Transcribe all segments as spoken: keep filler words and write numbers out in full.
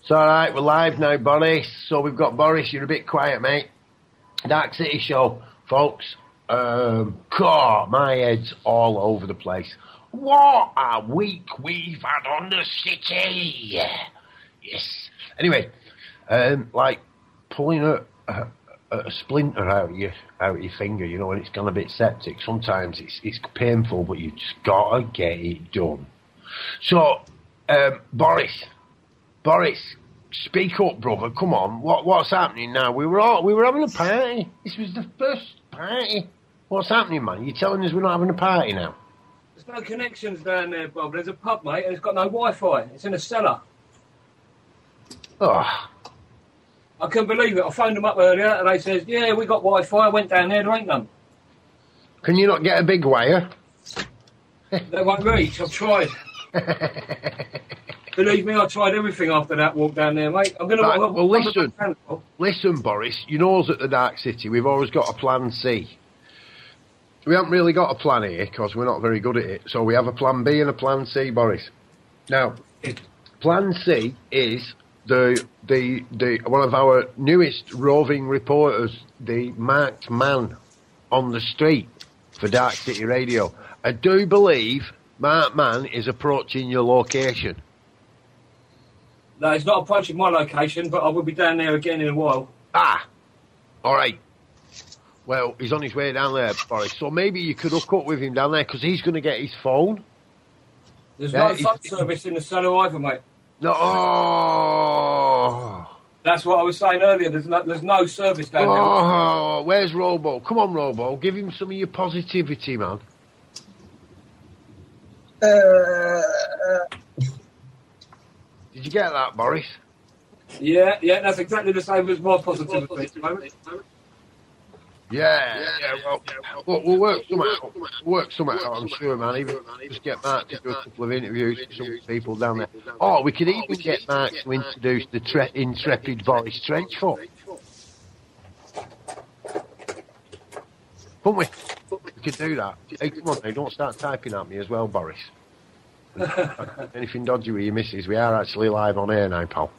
It's all right, we're live now, Boris. So we've got Boris. You're a bit quiet, mate. Dark City Show, folks. Um, God, my head's all over the place. What a week we've had on the city. Yes. Anyway, um, like pulling a, a, a splinter out of your out of your finger, you know, when it's gone a bit septic. Sometimes it's it's painful, but you just gotta get it done. So, um, Boris, Boris, speak up, brother. Come on, what what's happening now? We were all we were having a party. This was the first party. What's happening, man? You're telling us we're not having a party now? There's no connections down there, Bob. There's a pub, mate, and it's got no Wi-Fi. It's in a cellar. Oh. I couldn't believe it. I phoned them up earlier, and they said, yeah, we got Wi-Fi. I went down there, there ain't none. Can you not get a big wire? They won't reach. I've tried. Believe me, I tried everything after that walk down there, mate. I'm going right, to... Well, listen. Listen, Boris. You know us at the Dark City. We've always got a plan C. We haven't really got a plan A because we're not very good at it. So we have a plan B and a plan C, Boris. Now, plan C is the the the one of our newest roving reporters, the marked man on the street for Dark City Radio. I do believe Marked Man is approaching your location. No, it's not approaching my location, but I will be down there again in a while. Ah, all right. Well, he's on his way down there, Boris. So maybe you could hook up with him down there because he's going to get his phone. There's yeah, no phone service in the cellar either, mate. No. Oh. That's what I was saying earlier. There's no, there's no service down there. Oh, where's Robo? Come on, Robo. Give him some of your positivity, man. Uh, uh. Did you get that, Boris? Yeah, yeah, that's exactly the same as my positivity at the moment. Yeah, yeah, yeah, well, well, we'll work some out. We'll work some out, I'm sure, man. Even just get Mark to do a couple of interviews with some people down there. Oh, we could even get Mark to introduce the tre- intrepid Boris Trenchfoot. Couldn't we? We could do that. Hey, come on, now, don't start typing at me as well, Boris. Anything dodgy with your missus? We are actually live on air now, pal.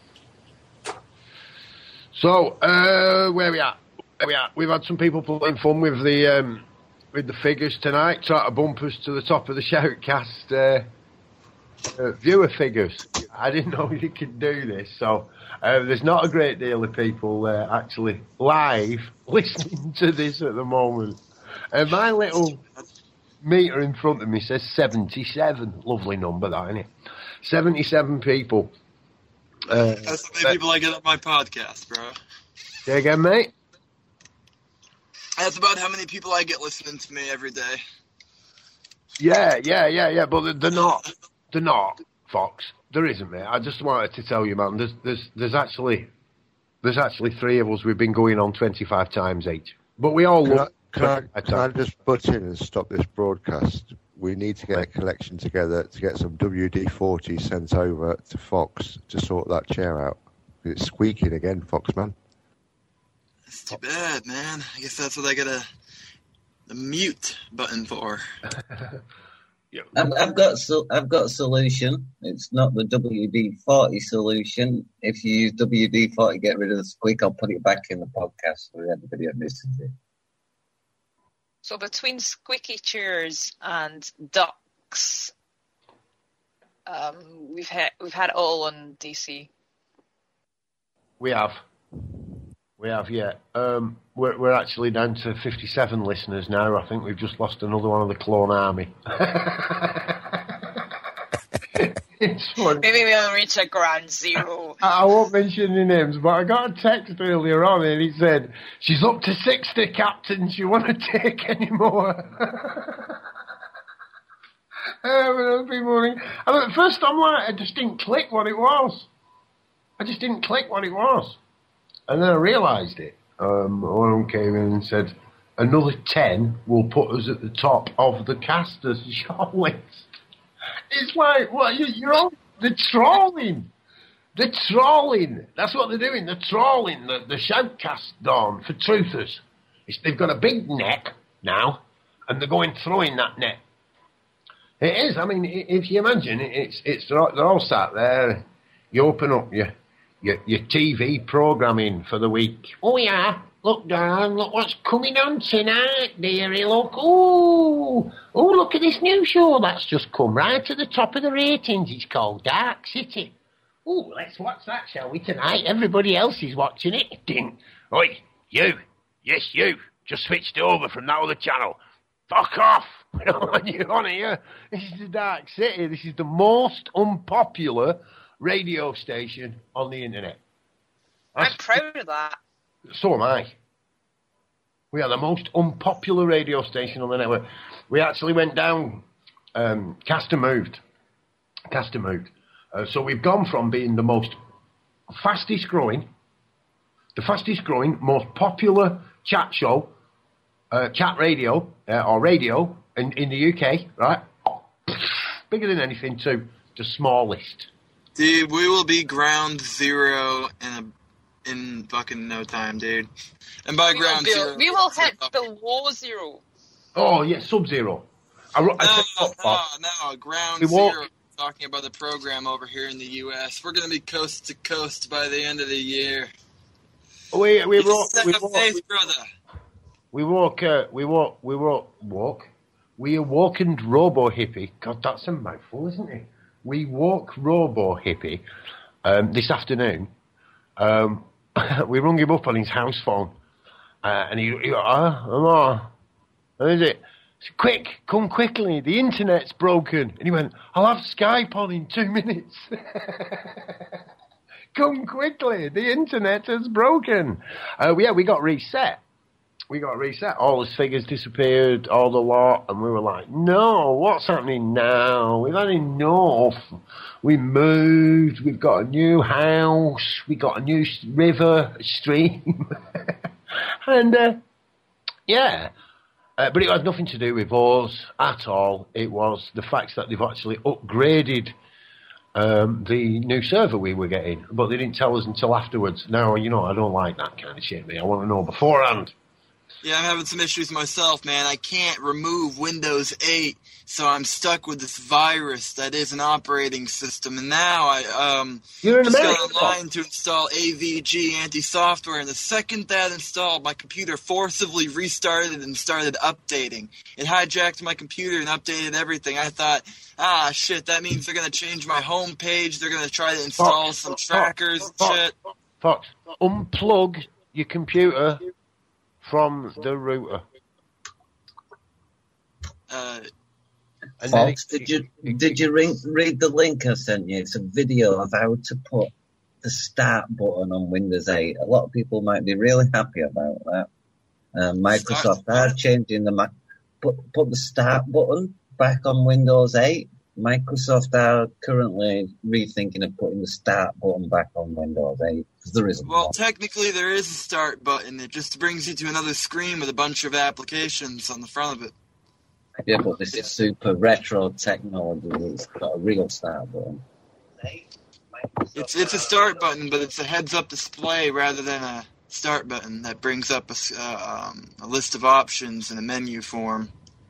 So, uh, where we at? Where we at? We've had some people playing fun with the um, with the figures tonight. Try to bump us to the top of the Shoutcast uh, uh, viewer figures. I didn't know you could do this, so uh, there's not a great deal of people uh, actually live listening to this at the moment. Uh, my little meter in front of me says seventy-seven. Lovely number, that, isn't it? seventy-seven people. Uh, That's how many people I get on my podcast, bro. Say again, mate? That's about how many people I get listening to me every day. Yeah, yeah, yeah, yeah, but they're not. They're not, Fox. There isn't, mate. I just wanted to tell you, man, there's there's there's actually there's actually three of us. We've been going on twenty-five times each. But we all Can, look I, can, I, can I just butt in and stop this broadcast? We need to get a collection together to get some W D forty sent over to Fox to sort that chair out. It's squeaking again, Fox, man. That's too bad, man. I guess that's what I got a the mute button for. I've, I've got so, I've got a solution. It's not the W D forty solution. If you use W D forty, get rid of the squeak. I'll put it back in the podcast for everybody that listens to it. So between squeaky chairs and ducks, um, we've had we've had all on D C. We have. We have, yeah. Um, we're, we're actually down to fifty-seven listeners now. I think we've just lost another one of the clone army. It's funny. Maybe we'll reach a ground zero. I, I won't mention any names, but I got a text earlier on and he said, she's up to sixty, Captain. Do you want to take any more? um, and at first I'm like, I just didn't click what it was. I just didn't click what it was. And then I realised it. Um, one of them came in and said, another ten will put us at the top of the casters short list. It's like, what, you, you're all, they're trolling. They're trolling. That's what they're doing. They're trolling the, the Shoutcast Dawn for truthers. It's, they've got a big net now, and they're going throwing that net. It is. I mean, if you imagine, it's, it's they're all, they're all sat there you open up your, your, your T V programming for the week. Oh, yeah. Look, darling, look what's coming on tonight, dearie, look. Ooh, oh, look at this new show that's just come right to the top of the ratings. It's called Dark City. Ooh, let's watch that, shall we, tonight? Everybody else is watching it. Ding. Oi, you. Yes, you. Just switched over from that other channel. Fuck off. We don't want you on here. This is the Dark City. This is the most unpopular radio station on the internet. That's, I'm proud of that. So am I. We are the most unpopular radio station on the network. We actually went down, um, Caster moved. Caster moved. Uh, so we've gone from being the most fastest growing, the fastest growing, most popular chat show, uh, chat radio, uh, or radio in, in the U K, right? Bigger than anything, to the smallest. Dude, we will be ground zero in a in fucking no time, dude. And by We ground will, zero, build, we will hit below zero. Oh, yeah, sub-zero. I, I No, said, oh, no, no, ground We won't- zero. Talking about the program over here in the U S, we're gonna be coast to coast by the end of the year. we we It's walk, step we of walk, faith, brother. we walk, uh, we walk, we walk, walk. We awakened Robo Hippie. God, that's a mouthful, isn't it? We walk Robo Hippie um, this afternoon. Um, we rung him up on his house phone, uh, and he, he ah, hello, how is it? Quick, come quickly, the internet's broken. And he went, I'll have Skype on in two minutes. Come quickly, the internet has broken. Uh, yeah, we got reset. We got reset. All his figures disappeared, all the lot, and we were like, no, what's happening now? We've had enough. We moved, we've got a new house, we got a new river, stream. and, uh, yeah. Uh, but it had nothing to do with us at all. It was the fact that they've actually upgraded um, the new server we were getting, but they didn't tell us until afterwards. Now, you know, I don't like that kind of shit, me. I want to know beforehand. Yeah, I'm having some issues myself, man. I can't remove Windows eight, so I'm stuck with this virus that is an operating system. And now I um You're in just America. got online to install A V G anti-software, and the second that installed, my computer forcibly restarted and started updating. It hijacked my computer and updated everything. I thought, ah, shit, that means they're going to change my home page. They're going to try to install Fox, some Fox, trackers and Fox, shit. Fox, unplug your computer from the router. Uh, And then Fox, it- did you it- did you ring, read the link I sent you? It's a video of how to put the start button on Windows eight. A lot of people might be really happy about that. Uh, Microsoft Start are button? changing the ma- put put the start button back on Windows eight. Microsoft are currently rethinking of putting the start button back on Windows eight because there isn't Well, one. technically, there is a start button. It just brings you to another screen with a bunch of applications on the front of it. Yeah, but this is super retro technology. It's got a real start button. It's it's a start button, but it's a heads-up display rather than a start button that brings up a, s- uh, um, a list of options in a menu form.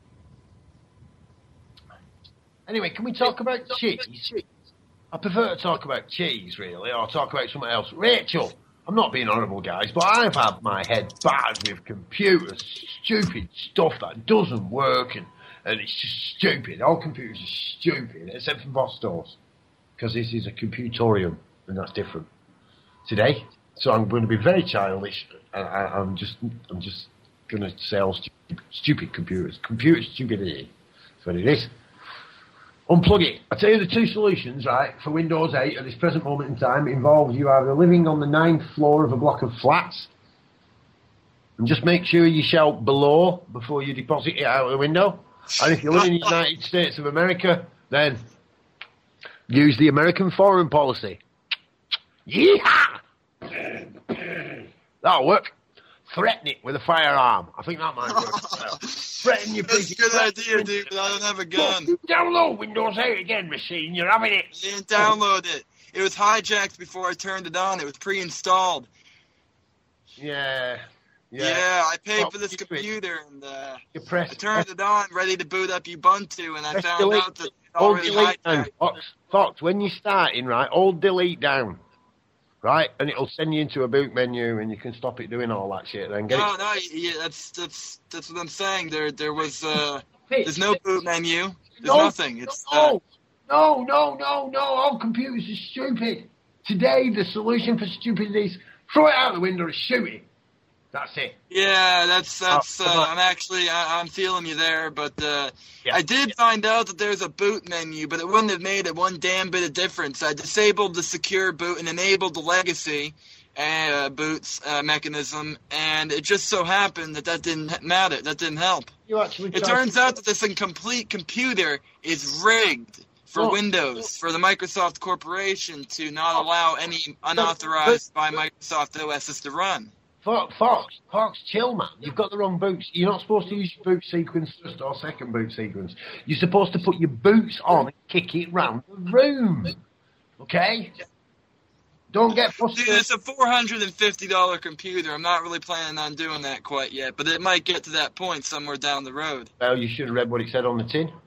Anyway, can we talk about cheese? I prefer to talk about cheese, really, or talk about something else. Rachel, I'm not being horrible, guys, but I've had my head battered with computers, stupid stuff that doesn't work, and, and it's just stupid. All computers are stupid, except for Vostos, because this is a computorium, and that's different today. So I'm going to be very childish. I, I, I'm just, I'm just going to say all stupid, stupid computers. Computer stupidity. That's what it is. Unplug it. I tell you the two solutions, right, for Windows eight at this present moment in time involve you either living on the ninth floor of a block of flats, and just make sure you shout below before you deposit it out of the window. And if you live in the United States of America, then use the American foreign policy. Yeehaw! That'll work. Threaten it with a firearm. I think that might work. Threaten your That's a good idea, dude, but I don't have a gun. Download Windows eight again, machine. You're having it. I didn't download it. It was hijacked before I turned it on. It was pre-installed. Yeah. Yeah, Yeah, I paid Oh, for this you- computer, and uh, You press. I turned it on, ready to boot up Ubuntu, and I press found delete. out that it Hold already delete down. hijacked. Fox, Fox, when you're starting, right, hold delete down. Right, and it'll send you into a boot menu, and you can stop it doing all that shit. Then get No, it. no, yeah, that's that's that's what I'm saying. There, there was uh, there's no boot menu. There's No, nothing. It's uh, No, no, no, no, no. All computers are stupid. Today, the solution for stupidity is throw it out the window and shoot it. That's it. yeah, that's that's. Oh, Uh, come on. I'm actually I, I'm feeling you there, but uh, Yeah. I did find out that there's a boot menu, but it wouldn't have made it one damn bit of difference. I disabled the secure boot and enabled the legacy uh, boots uh, mechanism, and it just so happened that that didn't matter. That didn't help. You actually. It tried turns to- out that this incomplete computer is rigged for Oh. Windows, for the Microsoft Corporation to not allow any unauthorized by Microsoft O Ss to run. Fox, Fox, Fox, chill, man. You've got the wrong boots. You're not supposed to use your boot sequence first or second boot sequence. You're supposed to put your boots on and kick it round the room. Okay? Don't get Dude, frustrated. it's a four hundred fifty dollars computer. I'm not really planning on doing that quite yet, but it might get to that point somewhere down the road. Well, you should have read what it said on the tin.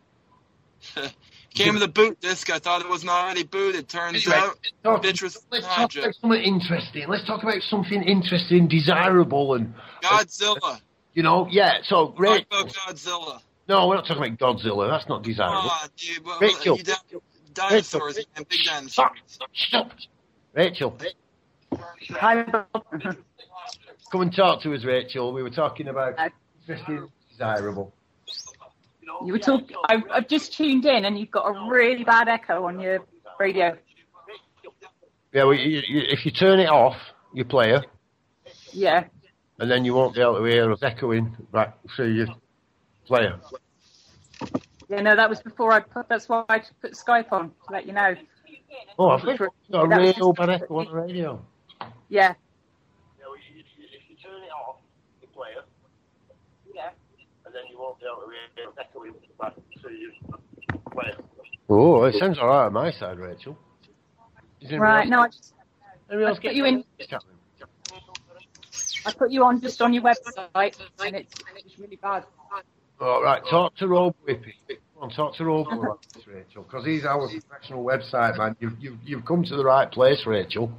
Came with a boot disc. I thought it wasn't already booted. Turns Anyway, out, talk- bitch was let's talk hijacked. about something interesting. Let's talk about something interesting, desirable, and, Godzilla. you know, yeah. So, Talk Rachel. about Godzilla. No, we're not talking about Godzilla. That's not desirable. Come on, dude. Well, Rachel. you di- dinosaurs, Rachel. man, big dinosaurs. Stop. Stop. Rachel, Hi, Bob. come and talk to us, Rachel. We were talking about Uh, interesting, desirable. You were talking. I, I've just tuned in, and you've got a really bad echo on your radio. Yeah, well, you, you, if you turn it off, your player, Yeah. and then you won't be able to hear us echoing back through your player. Yeah. No, that was before I put. That's why I put Skype on to let you know. Oh, I think we've got a That was real just- bad echo on the radio. Yeah. Yeah, well, you, if you turn it off, your player, Yeah. and then you won't be able to hear us echoing back through your player. Oh, it sounds all right on my side, Rachel. Is it Right. No, I just Anybody else I put get you in. chat room? I put you on just on your website, and it's it's really bad. All right, talk to Rob Whippy. Come on, talk to Rob about this, Rachel, because he's our professional website man. You've, you've, you've come to the right place, Rachel.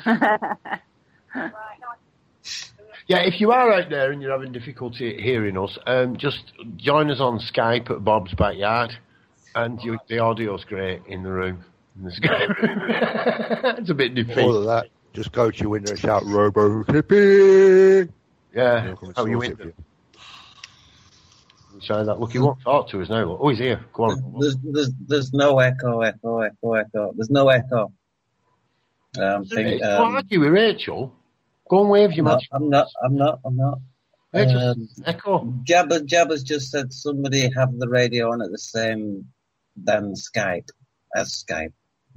Yeah, if you are out there and you're having difficulty hearing us, um, just join us on Skype at Bob's Backyard, and you, the audio's great in the room. In the Skype room. It's a bit All defeat. of that, just go to your window and shout, Robo Clipping! Yeah, They'll come and how you sort it win. for you. Try that. Look, he won't talk to us now. Look. Oh, he's here. Go on. There's, there's, there's no echo, echo, echo, echo. There's no echo. Um, think, Don't um, argue with Rachel. Go and wave your no, magic. I'm not, I'm not, I'm not. Rachel, Um, echo. Jabba, Jabba's just said somebody have the radio on at the same than Skype as Skype.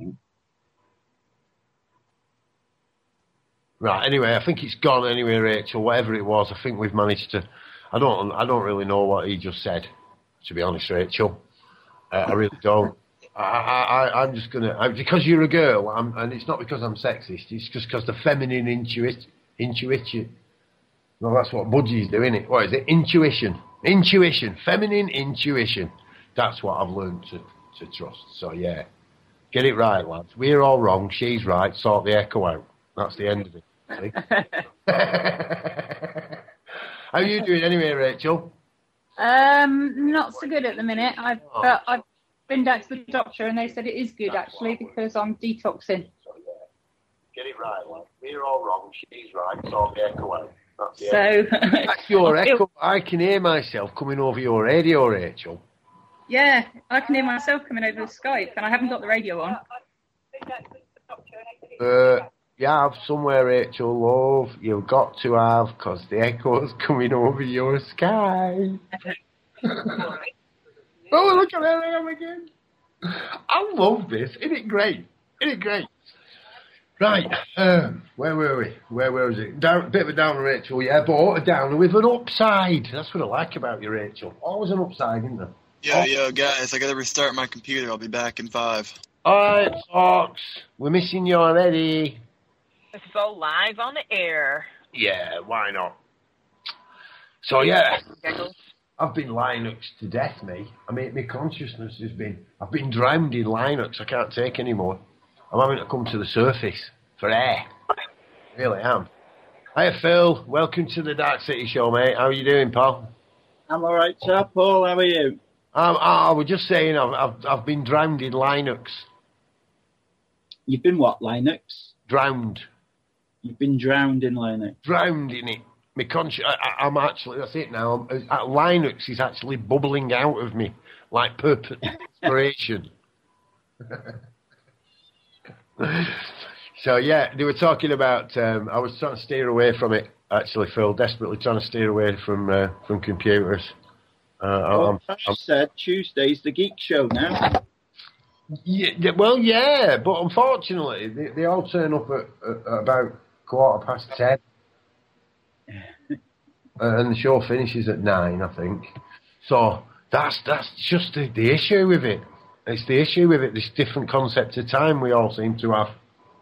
Right. Anyway, I think it's gone. Anyway, Rachel, whatever it was, I think we've managed to. I don't. I don't really know what he just said. To be honest, Rachel, uh, I really don't. I, I, I, I'm just gonna I, because you're a girl, I'm, and it's not because I'm sexist. It's just because the feminine intuit, intuition. Well, that's what Budgie's doing. It. What is it? Intuition. Intuition. Feminine intuition. That's what I've learned to to trust. So yeah, get it right, lads. We're all wrong. She's right. Sort the echo out. That's the end of it. See? How are you doing anyway, Rachel? Um, not so good at the minute. I've but I've been down to the doctor, and they said it is good actually because I'm detoxing. Get it right, lad. We're all wrong. She's right. Sort the echo out. That's the So end. That's your I feel- echo. I can hear myself coming over your radio, Rachel. Yeah, I can hear myself coming over Skype, and I haven't got the radio on. Uh, you have somewhere, Rachel, love. You've got to have, because the echo's coming over your sky. Oh, look at there I am again. I love this. Isn't it great? Isn't it great? Right, um, where were we? Where was it? Down, bit of a downer, Rachel, yeah, but a downer with an upside. That's what I like about you, Rachel. Always an upside, isn't there? Yo, yo, guys, I gotta restart my computer. I'll be back in five. All right, Fox, we're missing you already. Let's go live on the air. Yeah, why not? So yeah, I've been Linux to death, me. I mean, my consciousness has been, I've been drowned in Linux. I can't take any more. I'm having to come to the surface for air. I really am. Hi, Phil. Welcome to the Dark City Show, mate. How are you doing, pal? I'm all right, sir. Paul, how are you? Um, I, I was just saying, I've, I've I've been drowned in Linux. You've been what, Linux? Drowned. You've been drowned in Linux. Drowned in it. My consci- I, I, I'm actually, that's it now. I'm, uh, Linux is actually bubbling out of me like perspiration. So yeah, they were talking about. Um, I was trying to steer away from it. Actually, Phil, desperately trying to steer away from uh, from computers. Uh, Well, I'm, I said Tuesday's the Geek Show now. yeah, well, yeah, but unfortunately, they, they all turn up at, at about quarter past ten, uh, and the show finishes at nine, I think. So that's that's just the, the issue with it. It's the issue with it. This different concept of time we all seem to have.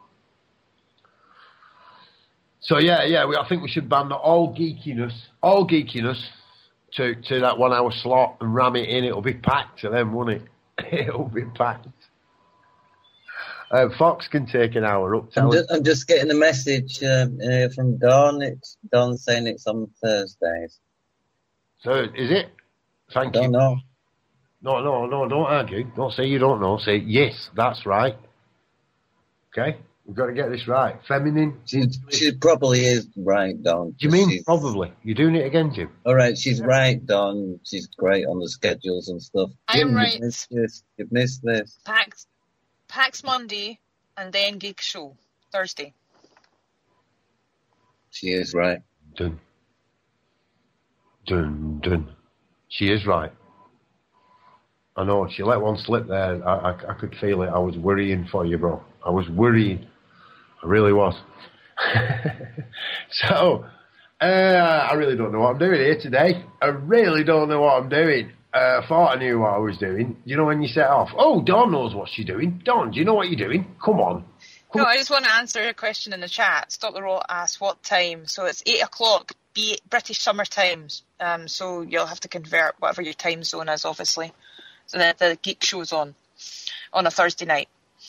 So yeah, yeah, we, I think we should ban all geekiness, all geekiness, to to that one hour slot and ram it in. It'll be packed to them, won't it? It'll be packed. Uh, Fox can take an hour up. I'm just, I'm just getting a message uh, uh, from Dawn. It's Dawn saying it's on Thursdays. So is it? Thank Don't you. know. No, no, no, don't argue. Don't say you don't know. Say, yes, that's right. Okay? We've got to get this right. Feminine. She, she probably is right, Dawn. Do you mean She's- probably? You're doing it again, Jim? All right, she's right, Dawn. She's great on the schedules and stuff. I'm Jim, right. You've missed this. You've missed this. PAX, PAX Monday and then Geek Show Thursday. She is right. Dun. Dun, dun. She is right. I know, she let one slip there. I, I, I could feel it. I was worrying for you, bro. I was worrying. I really was. So, uh, I really don't know what I'm doing here today. I really don't know what I'm doing. Uh, I thought I knew what I was doing. You know when you set off? Oh, Dawn knows what she's doing. Dawn, do you know what you're doing? Come on. Come No, on. I just want to answer a question in the chat. Stop the Roll asked what time. So it's eight o'clock B- British summer times. Um, so you'll have to convert whatever your time zone is, obviously. So that the Geek Show's on on a Thursday night.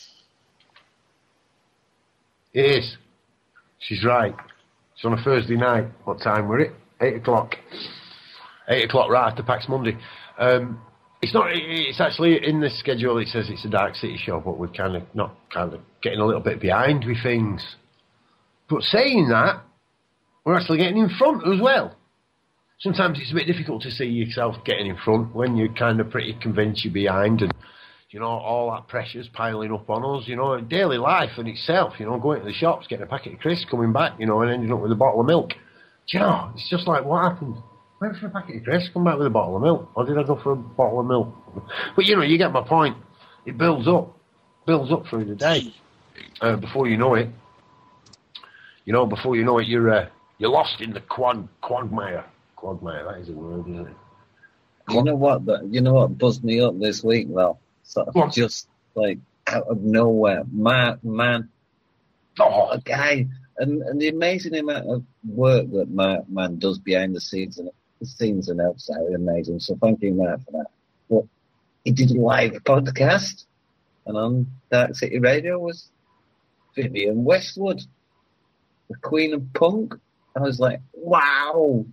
It is. She's right. It's on a Thursday night. What time were it? Eight o'clock. Eight o'clock right after PAX Monday. Um, it's not. It's actually in the schedule. It says it's a Dark City show, but we're kind of not kind of getting a little bit behind with things. But saying that, we're actually getting in front as well. Sometimes it's a bit difficult to see yourself getting in front when you're kind of pretty convinced you're behind, and you know all that pressure's piling up on us. You know, daily life in itself. You know, going to the shops, getting a packet of crisps, coming back, you know, and ending up with a bottle of milk. Do you know? It's just like, what happened? Went for a packet of crisps, come back with a bottle of milk, or did I go for a bottle of milk? But you know, you get my point. It builds up, builds up through the day. Uh, before you know it, you know, before you know it, you're uh, you're lost in the quad quagmire. Quagmire, that is a word, isn't it? You know what? That, you know what buzzed me up this week, though? Sort of What? just like out of nowhere, man, man, Oh, a guy, and, and the amazing amount of work that Matt man does behind the scenes and the scenes and outside, amazing. So thank you, Matt, for that. But he did a live podcast, and on Dark City Radio was Vivian Westwood, the Queen of Punk. I was like, wow.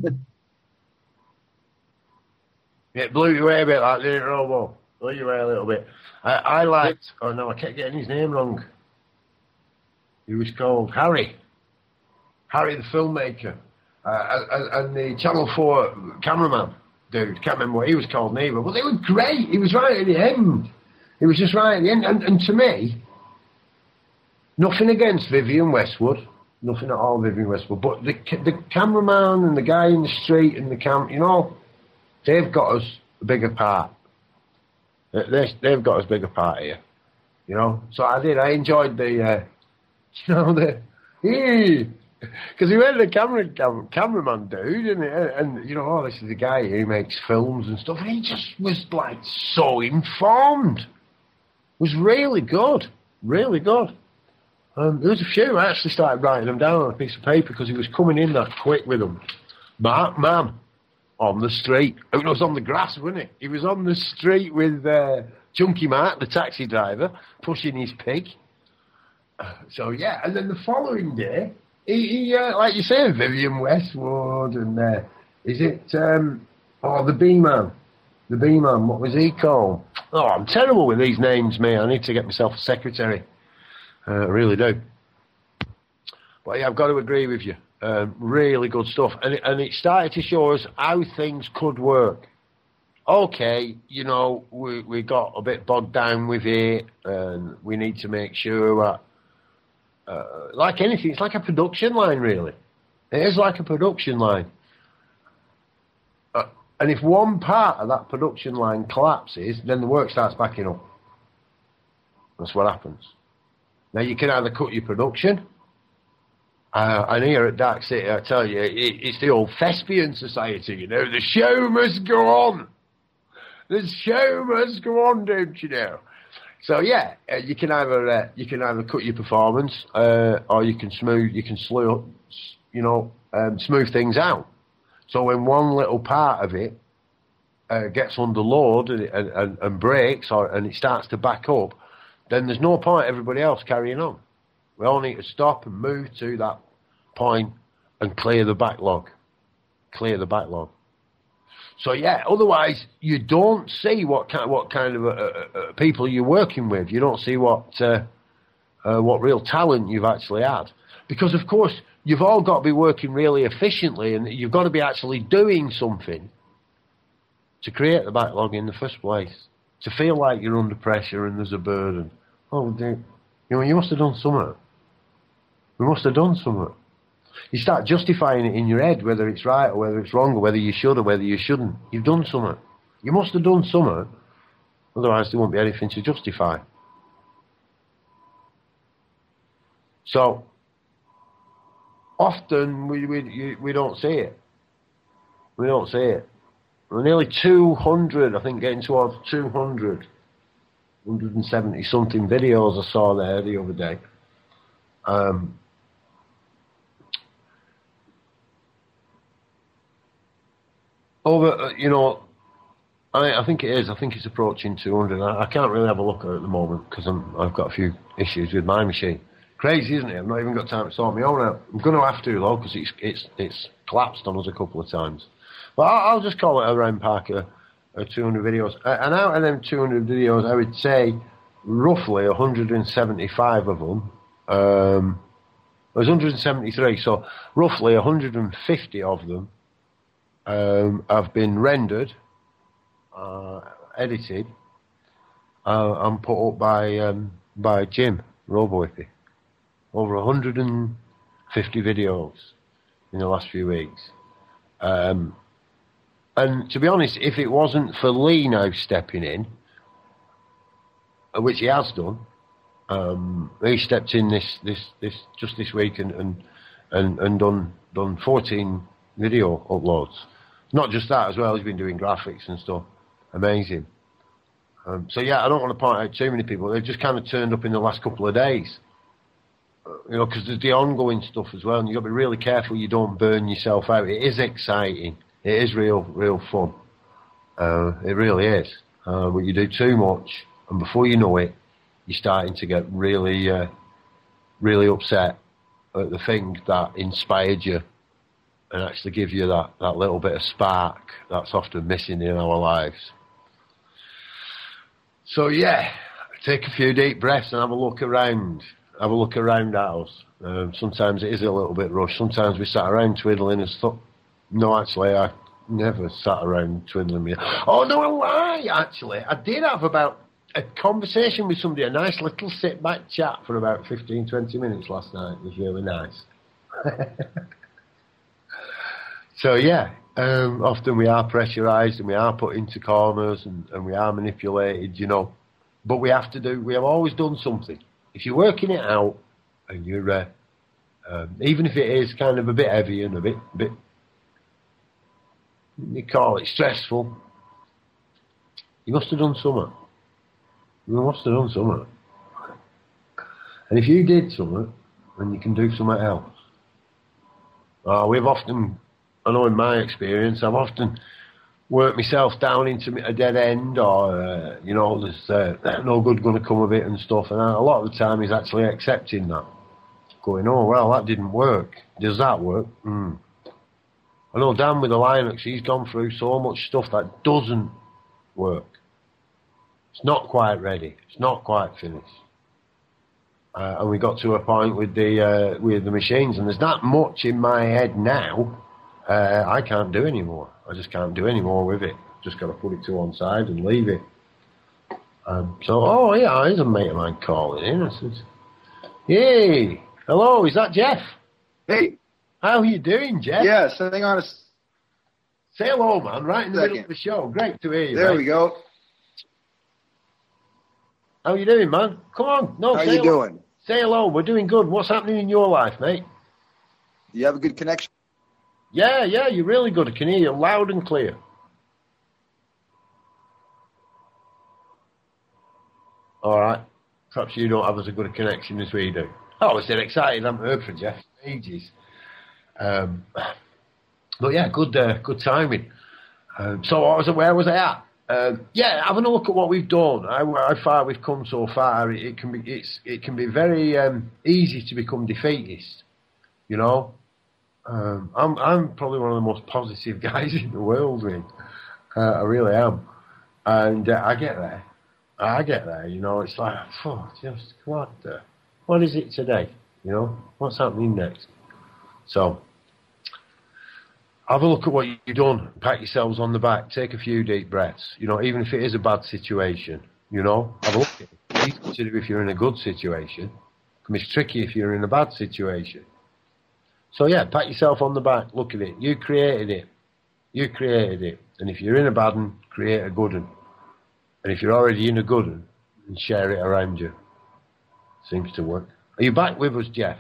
yeah, it blew you away a bit, like, didn't it, Robo? Blew you away a little bit. I, I liked, oh no, I kept getting his name wrong. He was called Harry. Harry the filmmaker. Uh, and, and the Channel four cameraman dude, can't remember what he was called neither, but they were great. He was right at the end. He was just right at the end. And, and to me, nothing against Vivian Westwood, nothing at all Vivian Westwood, but the the cameraman and the guy in the street and the cam, you know, they've got us a bigger part. They, they've got us a bigger part here, you know. So I did. I enjoyed the, uh, you know, the, because he went the camera cam, cameraman dude, and and you know, oh, this is the guy who makes films and stuff, and he just was like so informed. It was really good, really good. Um, there was a few. I actually started writing them down on a piece of paper because he was coming in that quick with them. Mark Mann on the street. It was on the grass, wasn't it? He was on the street with uh, Chunky Mark, the taxi driver, pushing his pig. So, yeah, and then the following day, he, he uh, like you say, Vivian Westwood, and uh, is it, um, oh, the B-Man. The B-Man, what was he called? Oh, I'm terrible with these names, mate. I need to get myself a secretary. Uh, I really do. But yeah, I've got to agree with you. Um, really good stuff. And it, and it started to show us how things could work. Okay, you know, we, we got a bit bogged down with it, and we need to make sure that, uh, like anything, it's like a production line, really. It is like a production line. Uh, and if one part of that production line collapses, then the work starts backing up. That's what happens. Now, you can either cut your production, Uh, and here at Dark City, I tell you, it, it's the old thespian society, you know. The show must go on. The show must go on, don't you know? So yeah, uh, you can either uh, you can either cut your performance, uh, or you can smooth, you can slow, you know, um, smooth things out. So when one little part of it uh, gets under load and, and, and, and breaks, or and it starts to back up, then there's no point everybody else carrying on. We all need to stop and move to that point and clear the backlog. Clear the backlog. So yeah, otherwise you don't see what kind, what kind of uh, uh, people you're working with. You don't see what uh, uh, what real talent you've actually had. Because of course you've all got to be working really efficiently, and you've got to be actually doing something to create the backlog in the first place. To feel like you're under pressure and there's a burden. Oh, dude, you know, you must have done something. We must have done something. You start justifying it in your head, whether it's right or whether it's wrong, or whether you should or whether you shouldn't. You've done something. You must have done something. Otherwise, there won't be anything to justify. So, often we we we don't see it. We don't see it. We're nearly two hundred, I think, getting towards two hundred. one hundred seventy something videos I saw there the other day. Um, over, you know, I, I think it is. I think it's approaching two hundred. I, I can't really have a look at it at the moment because I've got a few issues with my machine. Crazy, isn't it? I've not even got time to sort my own out. I'm going to have to, though, because it's it's it's collapsed on us a couple of times. But I'll, I'll just call it around Parker. Uh, two hundred videos, uh, and out of them two hundred videos, I would say roughly one hundred seventy-five of them. Um, it was one hundred seventy-three, so roughly one hundred fifty of them um, have been rendered, uh, edited, uh, and put up by um, by Jim RoboHippie. Over one hundred fifty videos in the last few weeks. Um, And to be honest, if it wasn't for Lee now stepping in, which he has done, um, he stepped in this, this, this just this week and and, and, and done done fourteen video uploads. Not just that as well, he's been doing graphics and stuff. Amazing. Um, so yeah, I don't want to point out too many people. They've just kind of turned up in the last couple of days. Uh, you know, because there's the ongoing stuff as well, and you've got to be really careful you don't burn yourself out. It is exciting. It is real, real fun. Uh, it really is. Uh, but you do too much, and before you know it, you're starting to get really, uh, really upset at the thing that inspired you and actually give you that, that little bit of spark that's often missing in our lives. So yeah, take a few deep breaths and have a look around. Have a look around at us. Um, sometimes it is a little bit rushed. Sometimes we sat around twiddling and stuff. No, actually, I never sat around twiddling me. Oh, no, I lie, actually. I did have about a conversation with somebody, a nice little sit-back chat for about fifteen, twenty minutes last night. It was really nice. So, yeah, um, often we are pressurised and we are put into corners and, and we are manipulated, you know. But we have to do, we have always done something. If you're working it out and you're, uh, um, even if it is kind of a bit heavy and a bit, bit, you call it stressful, you must have done something. You must have done something. And if you did something, then you can do something else. Uh, we've often I know in my experience, I've often worked myself down into a dead end, or uh, you know, there's uh, no good going to come of it and stuff. And a lot of the time, he's actually accepting that, going, "Oh well, that didn't work. Does that work?" Mm. I know Dan with the Linux, he's gone through so much stuff that doesn't work. It's not quite ready. It's not quite finished. Uh, and we got to a point with the uh, with the machines, and there's not much in my head now. Uh, I can't do anymore. I just can't do any more with it. Just got to put it to one side and leave it. Um, so, oh yeah, there's a mate of mine calling in. I says, "Hey, hello, is that Jeff? Hey, how are you doing, Jeff?" Yes, hang on a s- Say hello, man. Right in the second. middle of the show. Great to hear you. There mate. we go. How you doing, man? Come on. No, How say you hello. doing? Say hello. We're doing good. What's happening in your life, mate? You have a good connection? Yeah, yeah, you're really good. I can hear you loud and clear. All right. Perhaps you don't have as a good a connection as we do. Oh, I was still excited. I haven't heard from Jeff for ages. Um, but yeah, good, uh, good timing. Um, so what was it, where was I at? Um, yeah, having a look at what we've done, how, how far we've come so far. It, it can be, it's, it can be very um, easy to become defeatist. You know. Um, I'm I'm probably one of the most positive guys in the world, Wayne. Uh, I really am, and uh, I get there. I get there. You know, it's like, oh, just what the, what is it today? You know, what's happening next? So, have a look at what you've done. Pat yourselves on the back. Take a few deep breaths. You know, even if it is a bad situation. You know, have a look at it. It's easy to do if you're in a good situation. It can be tricky if you're in a bad situation. So yeah, pat yourself on the back, look at it. You created it. You created it. And if you're in a bad one, create a good one. And if you're already in a good one, then share it around you. Seems to work. Are you back with us, Jeff?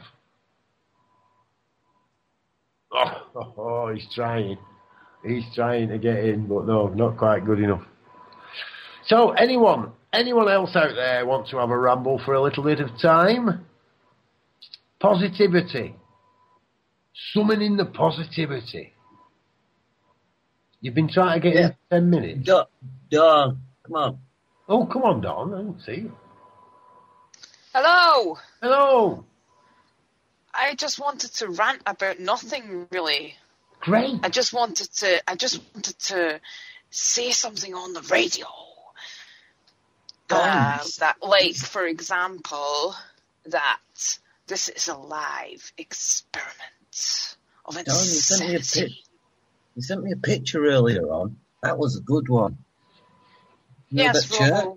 Oh, oh, oh, he's trying. He's trying to get in, but no, not quite good enough. So anyone, anyone else out there want to have a ramble for a little bit of time? Positivity. Summoning the positivity. You've been trying to get Yeah. in ten minutes. Don, Don, come on. Oh, come on, Don. I didn't see you. Hello. Hello. I just wanted to rant about nothing, really. Great. I just wanted to. I just wanted to say something on the radio. Uh, that, like, for example, that this is a live experiment of Don, you sent me a insanity. pic- You sent me a picture earlier on. That was a good one. You know Yes, that church? Robo.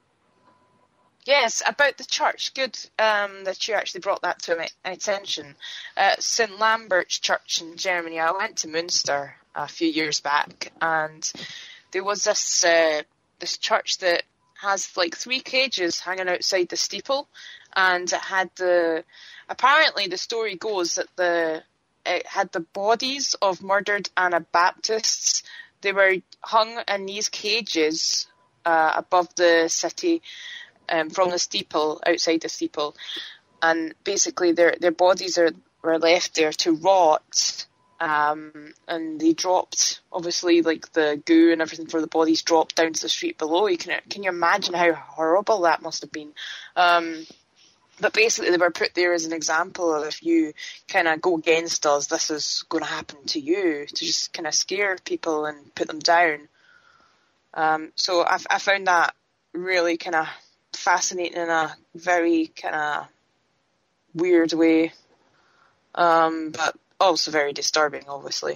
Yes, about the church. Good um, that you actually brought that to my attention. Uh, Saint Lambert's Church in Germany. I went to Münster a few years back, and there was this uh, this church that has like three cages hanging outside the steeple, and it had the. Apparently, the story goes that the it had the bodies of murdered Anabaptists. They were hung in these cages uh, above the city. Um, from the steeple, outside the steeple, and basically their their bodies are were left there to rot, um, and they dropped, obviously, like the goo and everything for the bodies dropped down to the street below. You can can you imagine how horrible that must have been? Um, but basically, they were put there as an example of if you kind of go against us, this is going to happen to you, to just kind of scare people and put them down. Um, so I, I found that really kind of fascinating in a very kind of weird way, um, but also very disturbing, obviously.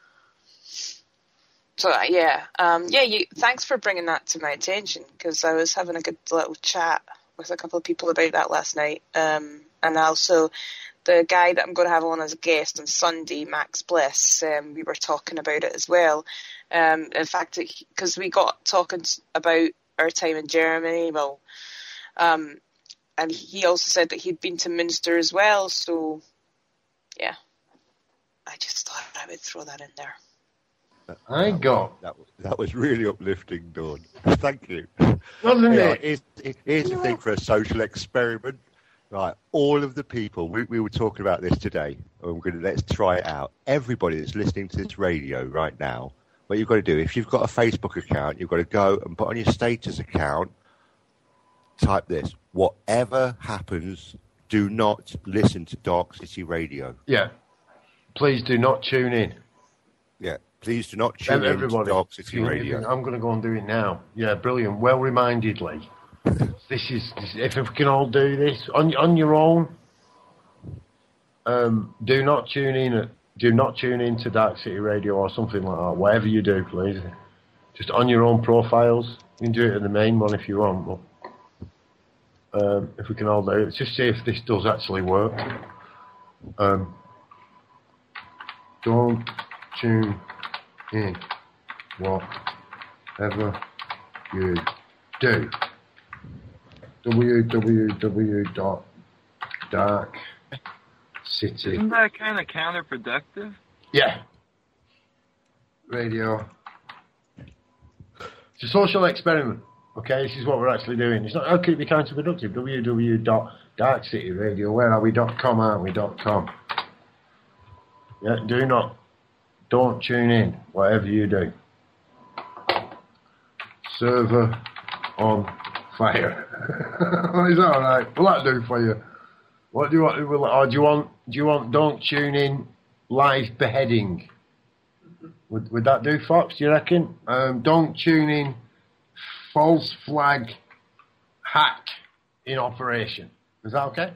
So uh, yeah, um, yeah. You, thanks for bringing that to my attention, because I was having a good little chat with a couple of people about that last night, um, and also the guy that I'm going to have on as a guest on Sunday, Max Bliss. Um, we were talking about it as well. Um, in fact, because we got talking about our time in Germany, well, um, and he also said that he'd been to Münster as well, so, yeah, I just thought I would throw that in there. I got... That, that was really uplifting, Dawn. Thank you. Wasn't Yeah, it? Here's, here's the thing for a social experiment. Right, all of the people, we, we were talking about this today, and we're going to let's try it out. Everybody that's listening to this radio right now, what you've got to do, if you've got a Facebook account, you've got to go and put on your status account, type this: whatever happens, do not listen to Dark City Radio. Yeah. Please do not tune in. Yeah, please do not tune in to Dark City Radio. I'm going to go and do it now. Yeah, brilliant. Well reminded, Lee. This is, if we can all do this on on your own, um, do not tune in. Do not tune in to Dark City Radio or something like that. Whatever you do, please, just on your own profiles. You can do it in the main one if you want. But um, if we can all do it, let's just see if this does actually work. Um, don't tune in. Whatever you do. w w w dot dark city. Isn't that kind of counterproductive? Yeah. Radio. It's a social experiment. Okay, this is what we're actually doing. It's not, how can it be counterproductive? w w w dot dark city radio. Where are we? Dot com, aren't we? Dot com. Yeah, do not. Don't tune in, whatever you do. Server on fire. Is that all right? Will that do for you? What do you want? Or do you want? Do you want? Don't tune in. Live beheading. Would would that do, Fox? Do you reckon? Um, don't tune in. False flag hack in operation. Is that okay?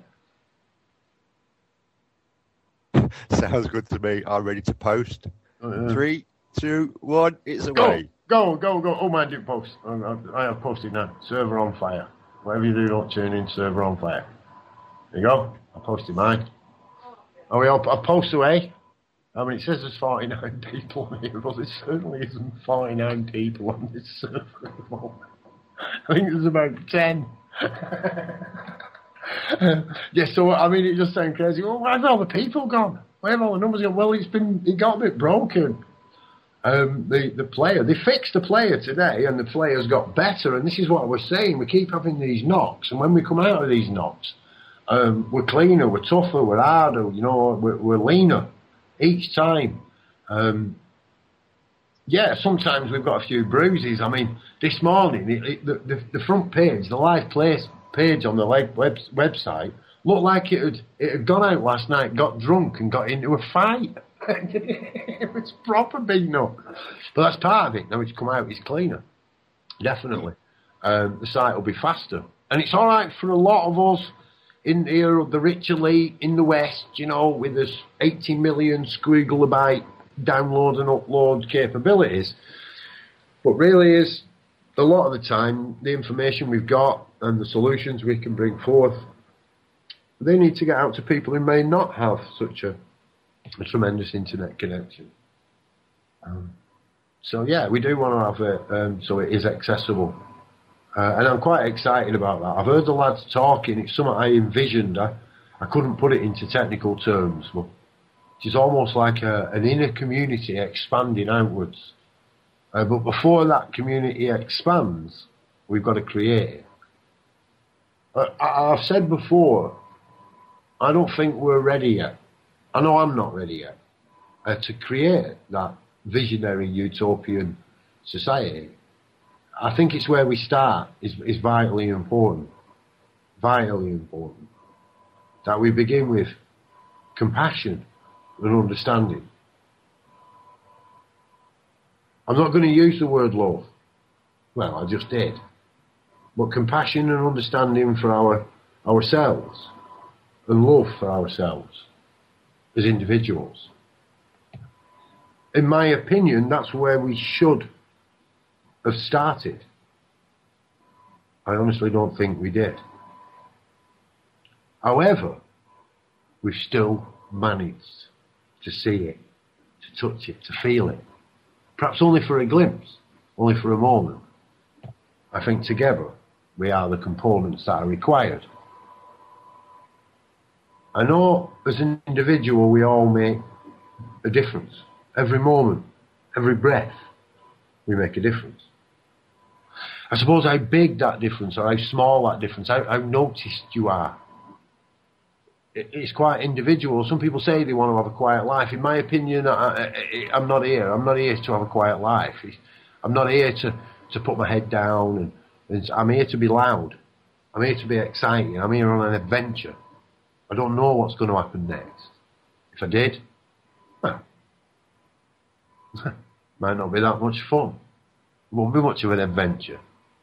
Sounds good to me. I'm ready to post. Uh, Three, two, one. It's go, away. go, go, go. Oh, man, didn't post. I, I, I have posted now. Server on fire. Whatever you do, don't tune in. Server on fire. There you go. I posted mine. Are we all? I post away. I mean, it says there's forty-nine people here, but there certainly isn't forty-nine people on this server at the moment. I think there's about ten. Yeah, so, I mean, it just sounds crazy. Well, where's all the people gone? Where have all the numbers gone? Well, it's been, it got a bit broken. Um, the, the player, they fixed the player today, and the players got better, and this is what we're saying. We keep having these knocks, and when we come out of these knocks, um, we're cleaner, we're tougher, we're harder, you know, we're, we're leaner each time. Um, yeah, sometimes we've got a few bruises. I mean, this morning, it, it, the, the, the front page, the live place page on the web, website, looked like it had, it had gone out last night, got drunk, and got into a fight. It was proper beaten up. But that's part of it. Now it's come out, it's cleaner. Definitely. Um, the site will be faster. And it's all right for a lot of us in here, the rich elite in the West, you know, with this eighty million squigglebyte download and upload capabilities. But really is, a lot of the time, the information we've got and the solutions we can bring forth, they need to get out to people who may not have such a, a tremendous internet connection. Um, so yeah, we do want to have it um, so it is accessible. Uh, and I'm quite excited about that. I've heard the lads talking, it's something I envisioned. I, I couldn't put it into technical terms, but it's almost like a, an inner community expanding outwards. Uh, but before that community expands, we've got to create it. Uh, I, I've said before, I don't think we're ready yet. I know I'm not ready yet uh, to create that visionary utopian society. I think it's where we start is, is vitally important. Vitally important. That we begin with compassion and understanding. I'm not going to use the word love. Well, I just did. But compassion and understanding for our ourselves and love for ourselves as individuals. In my opinion, that's where we should have started. I honestly don't think we did. However, we've still managed to see it, to touch it, to feel it. Perhaps only for a glimpse, only for a moment. I think together we are the components that are required. I know as an individual we all make a difference. Every moment, every breath, we make a difference. I suppose how big that difference or how small that difference, how, how noticed you are it, it's quite individual. Some people say they want to have a quiet life. In my opinion, I, I, I'm not here. I'm not here to have a quiet life. I'm not here to, to put my head down. And, and I'm here to be loud. I'm here to be exciting. I'm here on an adventure. I don't know what's going to happen next. If I did, well, might not be that much fun. It won't be much of an adventure.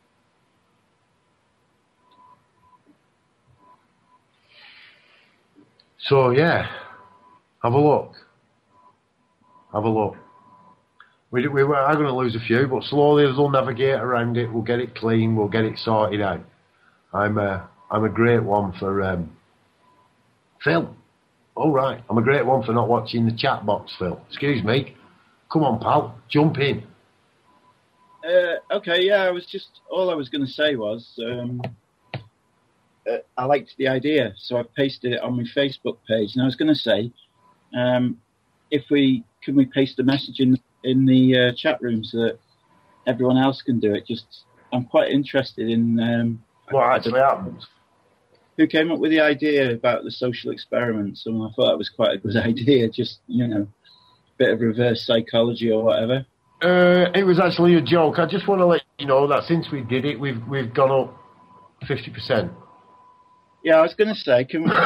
So yeah, have a look. Have a look. We, we are going to lose a few, but slowly we'll navigate around it. We'll get it clean. We'll get it sorted out. I'm a, I'm a great one for um, Phil. All right, I'm a great one for not watching the chat box, Phil. Excuse me. Come on, pal, jump in. Uh, okay, yeah, I was just, all I was going to say was, um, uh, I liked the idea, so I've pasted it on my Facebook page. And I was going to say, um, if we, can we paste a message in, in the uh, chat room so that everyone else can do it? Just, I'm quite interested in... Um, what actually happens? Who came up with the idea about the social experiments? And I thought it was quite a good idea, just, you know, a bit of reverse psychology or whatever. Uh, it was actually a joke. I just want to let you know that since we did it, we've we've gone up fifty percent. Yeah, I was going to say, can we,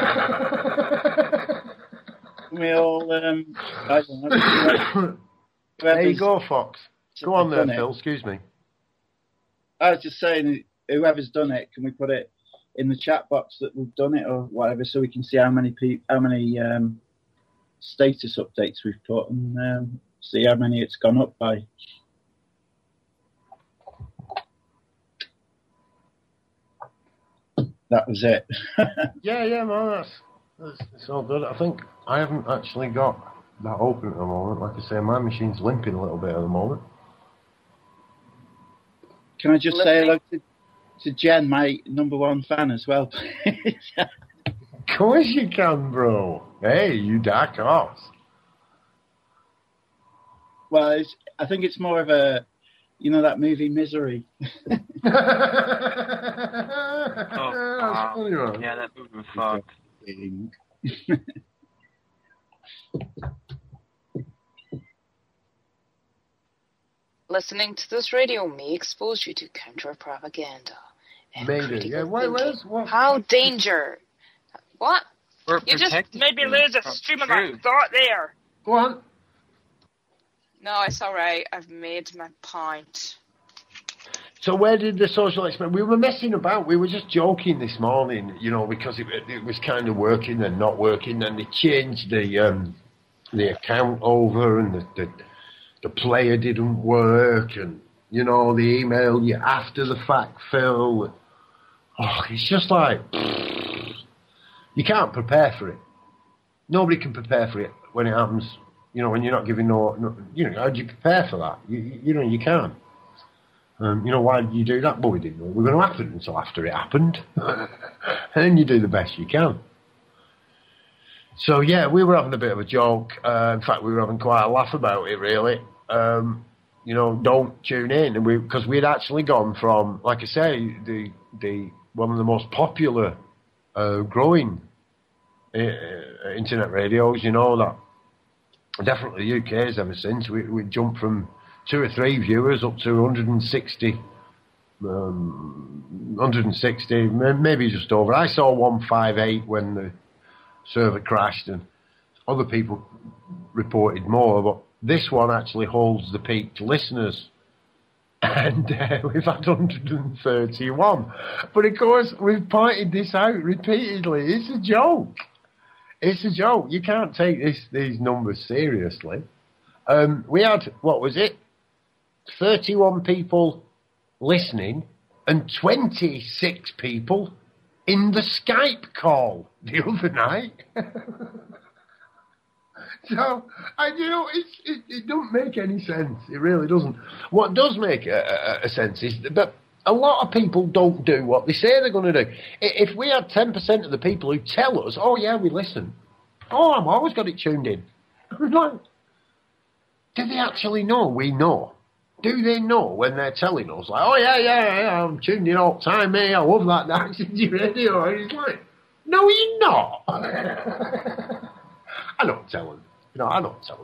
can we all... Um, I don't know, there you go, Fox. Go on there, Phil. It. Excuse me. I was just saying, whoever's done it, can we put it in the chat box that we've done it or whatever, so we can see how many pe- how many um, status updates we've put and um, see how many it's gone up by. That was it. yeah, yeah, man, that's, that's it's all good. I think I haven't actually got that open at the moment. Like I say, my machine's limping a little bit at the moment. Can I just Limping. say hello to, to Jen, my number one fan as well, please? Of course you can, bro. Hey, you dark horse. Well, it's, I think it's more of a, you know, that movie Misery. oh, wow. Funny, right? Yeah, that movie was fucked. Listening to this radio may expose you to counter-propaganda. And Maybe. Yeah, wait, where's what? How danger? What? We're You just made me lose a stream of my thought there. Go on. No, it's all right. I've made my point. So where did the social experiment... We were messing about. We were just joking this morning, you know, because it, it was kind of working and not working. And they changed the um, the account over and the, the, the player didn't work. And, you know, the email you after the fact, Phil. Oh, it's just like... You can't prepare for it. Nobody can prepare for it when it happens. You know, when you're not giving no... no you know, how do you prepare for that? You, you know, you can't. Um, you know, why did you do that? Well, we didn't know it was going to happen until after it happened. And then you do the best you can. So, yeah, we were having a bit of a joke. Uh, in fact, we were having quite a laugh about it, really. Um, you know, don't tune in. And we, because we'd actually gone from, like I say, the the one of the most popular uh, growing uh, internet radios, you know, that definitely U K's ever since. We, we jumped from two or three viewers up to one hundred sixty, um, one hundred sixty, maybe just over. I saw one fifty-eight when the server crashed, and other people reported more, but this one actually holds the peak to listeners. And uh, we've had one hundred thirty-one. But of course, we've pointed this out repeatedly. It's a joke. It's a joke. You can't take this these numbers seriously. Um, we had, what was it? thirty-one people listening and twenty-six people in the Skype call the other night. So, I, you know, it's, it, it don't make any sense. It really doesn't. What does make a, a, a sense is that a lot of people don't do what they say they're going to do. If we had ten percent of the people who tell us, oh, yeah, we listen. Oh, I've always got it tuned in. I'm like, do they actually know we know? Do they know when they're telling us, like, oh, yeah, yeah, yeah, I'm tuned in all the time, mate, I love that Dark City Radio? And it's like, No, you're not. I don't tell them. No, I don't tell them.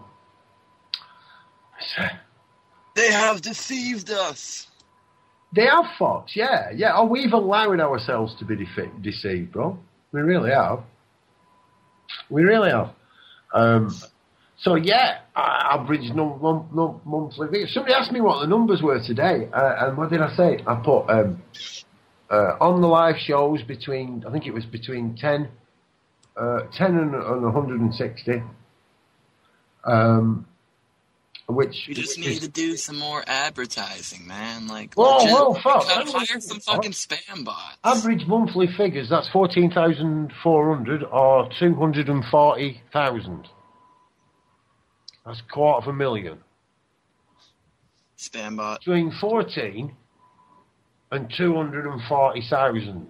They have deceived us. They have, Fox, yeah. Yeah, oh, we've allowed ourselves to be defe- deceived, bro. We really have. We really have. Um, so, yeah, uh, average num- num- num- monthly figures. Somebody asked me what the numbers were today, uh, and what did I say? I put um, uh, on the live shows between, I think it was between ten, uh, ten and, and one hundred sixty. Um, which We just which need is, to do some more advertising, man. Like, Whoa, legit, whoa, fuck. like, hire some fucking spam bots. average monthly figures, that's fourteen thousand four hundred or two hundred forty thousand. That's a quarter of a million. Spam bot. Between fourteen and two hundred forty thousand.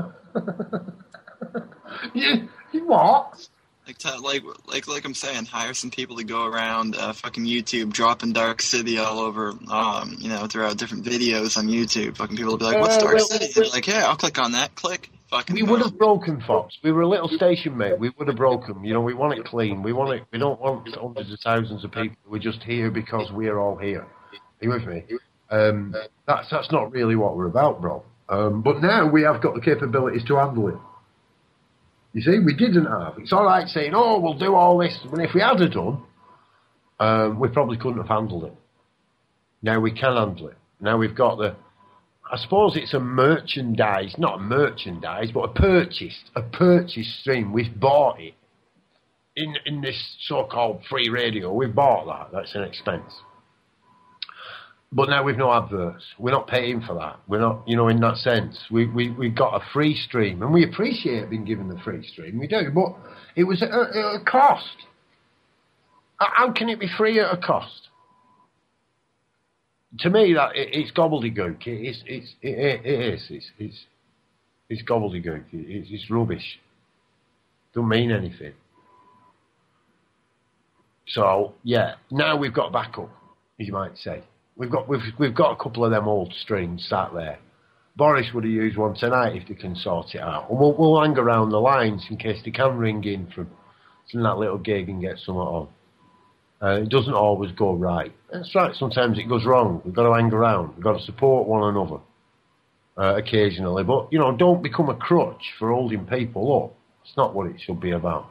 you, you what? Like, t- like, like, like I'm saying, hire some people to go around uh, fucking YouTube, dropping Dark City all over, um, you know, throughout different videos on YouTube. Fucking people will be like, "What's Uh, Dark well, City?" well, And you're like, "Yeah, I'll click on that." Click. Fucking. We would have broken, Fox. We were a little station, mate. We would have broken. You know, we want it clean. We want it. We don't want hundreds of thousands of people. We're just here because we're all here. Are you with me? Um, that's that's not really what we're about, bro. Um, but now we have got the capabilities to handle it. You see, we didn't have. It's all right saying, "Oh, we'll do all this," but if we had it done, um, we probably couldn't have handled it. Now we can handle it. Now we've got the. I suppose it's a merchandise, not a merchandise, but a purchase, a purchase stream. We've bought it in in this so-called free radio. We've bought that. That's an expense. But now we've no adverts. We're not paying for that. We're not, you know, in that sense. We we we got a free stream, and we appreciate being given the free stream. We do, but it was at a, at a cost. How can it be free at a cost? To me, that it, it's gobbledygook. It is. It's. It, it, it is. It's. It's. It's gobbledygook. It, it's, it's rubbish. Don't mean anything. So yeah, now we've got backup, as you might say. We've got we've we've got a couple of them old streams sat there. Boris would have used one tonight if they can sort it out, and we'll we'll hang around the lines in case they can ring in from from that little gig and get something on. Uh, it doesn't always go right. That's right. Sometimes it goes wrong. We've got to hang around. We've got to support one another uh, occasionally, but you know, don't become a crutch for holding people up. It's not what it should be about.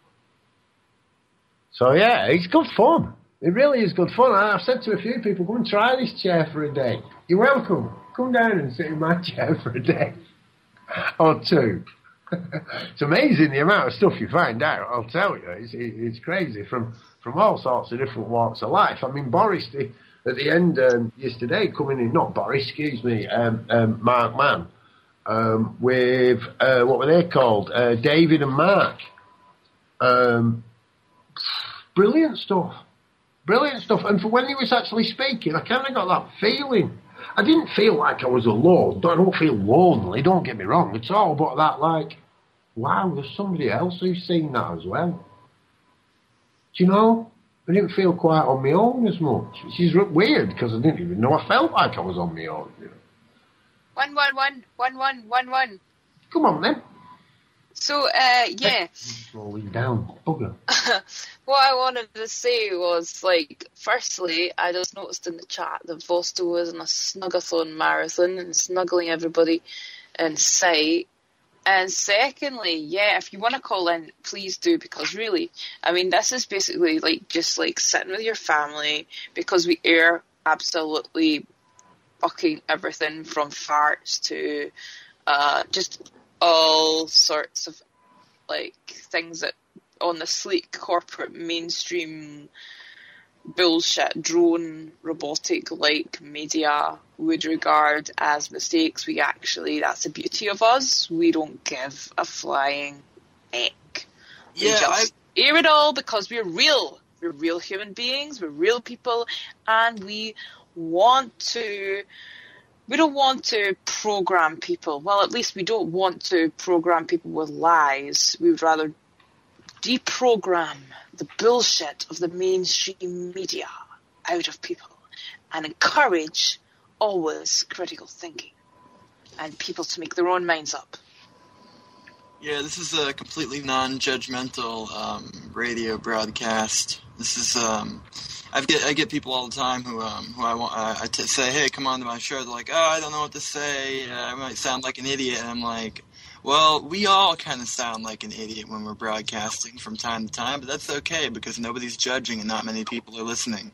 So yeah, it's good fun. It really is good fun. I've said to a few people, come and try this chair for a day. You're welcome. Come down and sit in my chair for a day. Or two. It's amazing the amount of stuff you find out, I'll tell you. It's, it's crazy from, from all sorts of different walks of life. I mean, Boris, the, at the end um, yesterday, coming in, not Boris, excuse me, um, um, Mark Mann, um, with, uh, what were they called? Uh, David and Mark. Um, brilliant stuff. Brilliant stuff. And for when he was actually speaking, I kind of got that feeling. I didn't feel like I was alone. I don't feel lonely, don't get me wrong at all. But that, like, wow, there's somebody else who's seen that as well. Do you know? I didn't feel quite on my own as much. Which is weird, because I didn't even know I felt like I was on my own. You know? One, one, one, one, one, one, one. Come on, then. So, uh, yeah. Rolling down, bugger. What I wanted to say was, like, firstly, I just noticed in the chat that Vosto was in a Snugathon marathon and snuggling everybody in sight. And secondly, yeah, if you want to call in, please do, because really, I mean, this is basically like just like sitting with your family, because we air absolutely fucking everything from farts to uh, just all sorts of like things that on the sleek corporate mainstream bullshit drone robotic like media would regard as mistakes. We actually, that's the beauty of us, we don't give a flying heck. We Yeah, just air it all because we're real. We're real human beings, we're real people, and we want to we don't want to program people. Well, at least we don't want to program people with lies. We would rather deprogram the bullshit of the mainstream media out of people and encourage always critical thinking and people to make their own minds up. Yeah, this is a completely non-judgmental um, radio broadcast. This is um, I get I get people all the time who um, who I want uh, I t- say, hey, come on to my show. They're like, oh, I don't know what to say. Uh, I might sound like an idiot. And I'm like, well, we all kind of sound like an idiot when we're broadcasting from time to time, but that's okay because nobody's judging and not many people are listening.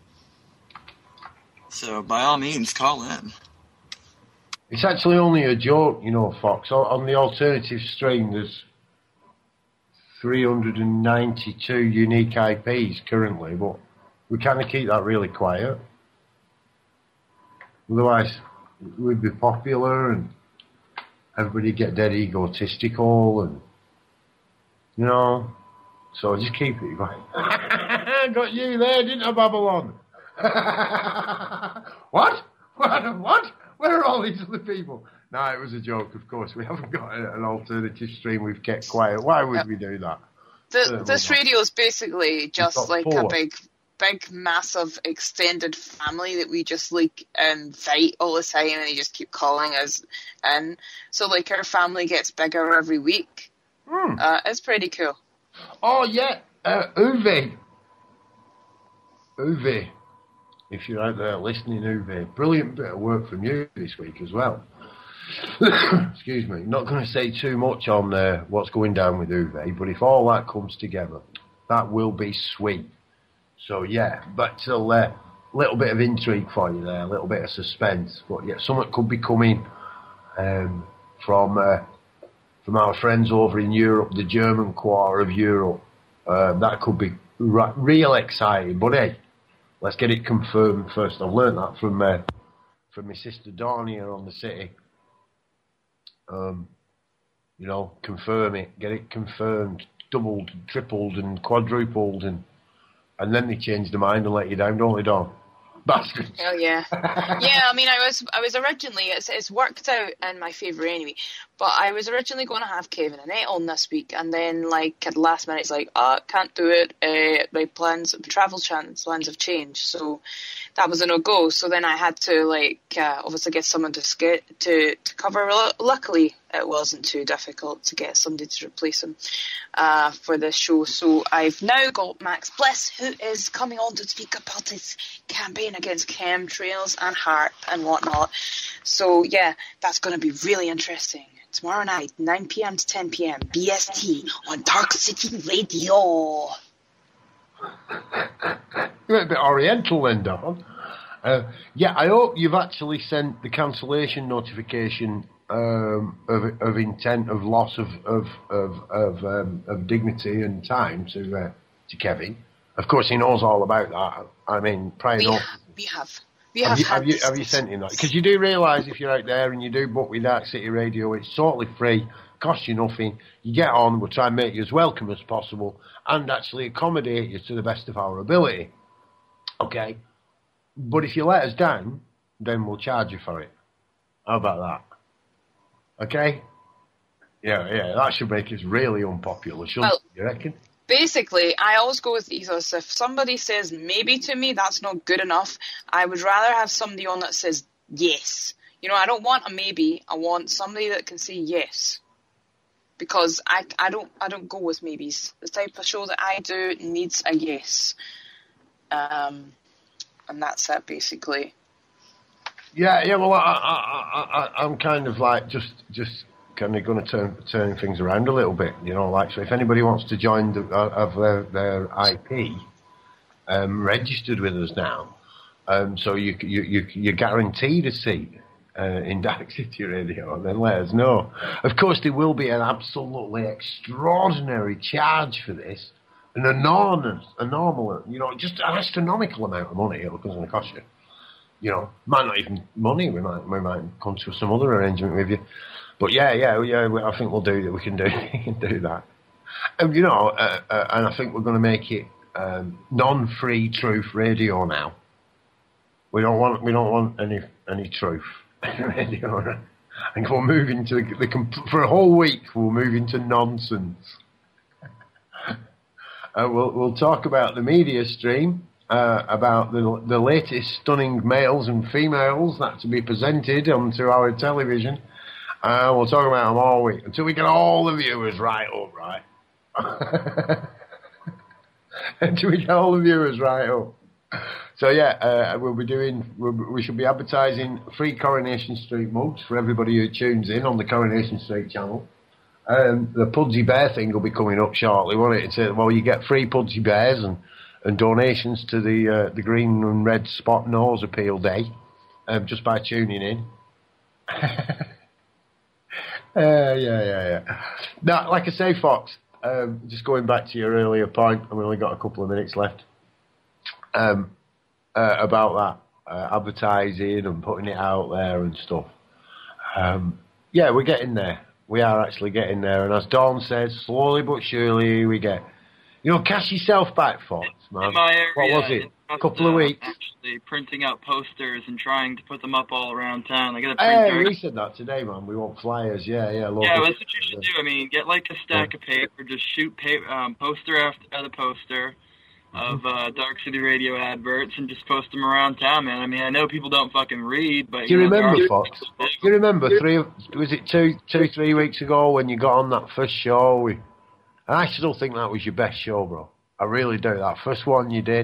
So by all means, call in. It's actually only a joke, you know, Fox. On the alternative stream, there's three hundred ninety-two unique I Ps currently, but we kind of keep that really quiet. Otherwise, we'd be popular and everybody get dead egotistical and, you know, so just keep it going. Got you there, didn't I, Babylon? What? What? What? Where are all these other people? No, it was a joke, of course. We haven't got an alternative stream. We've kept quiet. Why would we do that? The, this radio is basically just like four. a big, big, massive, extended family that we just like invite all the time, and they just keep calling us in. So like our family gets bigger every week. Mm. Uh, it's pretty cool. Oh yeah, uh, Uwe. Uwe. If you're out there listening, Uwe, brilliant bit of work from you this week as well. Excuse me. Not going to say too much on uh, what's going down with Uwe, but if all that comes together, that will be sweet. So yeah, but a uh, little bit of intrigue for you there, a little bit of suspense. But yeah, something could be coming um, from uh, from our friends over in Europe, the German quarter of Europe. Uh, that could be r- real exciting. But hey, let's get it confirmed first. I've learned that from uh, from my sister Dawn here on the city. Um, you know, confirm it, get it confirmed, doubled, tripled, and quadrupled, and and then they change their mind and let you down, don't they, Dawn? Bastards. Hell yeah. Yeah, I mean, I was I was originally, it's, it's worked out in my favour anyway, but I was originally going to have Kevin and Annette on this week, and then, like, at the last minute, it's like, oh, can't do it, uh, my plans, travel plans, plans have changed, so that was a no-go, so then I had to, like, uh, obviously get someone to, sk- to, to cover. Luckily, it wasn't too difficult to get somebody to replace him uh, for this show, so I've now got Max Bliss, who is coming on to speak about his campaign against chemtrails and HAARP and whatnot. So yeah, that's going to be really interesting. Tomorrow night, nine p.m. to ten p.m. B S T on Dark City Radio. You're a bit oriental then, Don. Uh, yeah, I hope you've actually sent the cancellation notification um, of of intent of loss of of of of, um, of dignity and time to uh, to Kevin. Of course, he knows all about that. I mean, prior we, no- ha- we have. We have, have, you, had have, you, this- have you sent him that? Because you do realise if you're out there and you do book with Dark City Radio, it's totally free, costs you nothing. You get on, we'll try and make you as welcome as possible and actually accommodate you to the best of our ability. Okay? But if you let us down, then we'll charge you for it. How about that? Okay? Yeah, yeah, that should make us really unpopular, shouldn't Well, it, you reckon? Basically, I always go with the ethos. If somebody says maybe to me, that's not good enough. I would rather have somebody on that says yes. You know, I don't want a maybe. I want somebody that can say yes. Because I, I don't I don't go with maybes. The type of show that I do needs a yes. Um, and that's it, basically. Yeah, yeah. Well, I, I, I, I'm kind of like just, just kind of going to turn turn things around a little bit. You know, like so if anybody wants to join the, uh, of their their I P, um, registered with us now, um, so you you you you're guaranteed a seat uh, in Dark City Radio. Then let us know. Of course, there will be an absolutely extraordinary charge for this, an enormous, a normal, you know, just an astronomical amount of money it's going to cost you. You know, might not even money. We might we might come to some other arrangement with you. But yeah, yeah, yeah. I think we'll do that. We can do we can do that. And you know, uh, uh, and I think we're going to make it um, non-free truth radio now. We don't want we don't want any any truth radio. And we'll move into the, the for a whole week. We'll move into nonsense. uh, we'll we'll talk about the media stream. Uh, about the the latest stunning males and females that to be presented onto our television, Uh, we'll talk about them all week until we get all the viewers right up, right? Until we get all the viewers right up. So yeah, uh, we'll be doing. We'll, we should be advertising free Coronation Street mugs for everybody who tunes in on the Coronation Street channel. Um, the Pudsey Bear thing will be coming up shortly, won't it? It's a, well, you get free Pudsey Bears and, and donations to the uh, the Green and Red Spot Nose Appeal Day um, just by tuning in. uh, yeah, yeah, yeah. Now, like I say, Fox, um, just going back to your earlier point, and we only got a couple of minutes left, um, uh, about that, uh, advertising and putting it out there and stuff. Um, yeah, we're getting there. We are actually getting there, and as Dawn says, slowly but surely we get. You know, cash yourself back, Fox, man. In my area, what was it? A couple of uh, weeks. Actually, printing out posters and trying to put them up all around town. I got a Hey, printer. we said that today, man. We want flyers. Yeah, yeah. local- Yeah, that's what you should do. I mean, get like a stack of paper, just shoot paper, um, poster after other poster of uh, Dark City Radio adverts, and just post them around town, man. I mean, I know people don't fucking read, but Do you know, there remember, are- Fox? Do you remember three? Was it two, two, three weeks ago when you got on that first show? We, and I still think that was your best show, bro. I really do. That first one you did,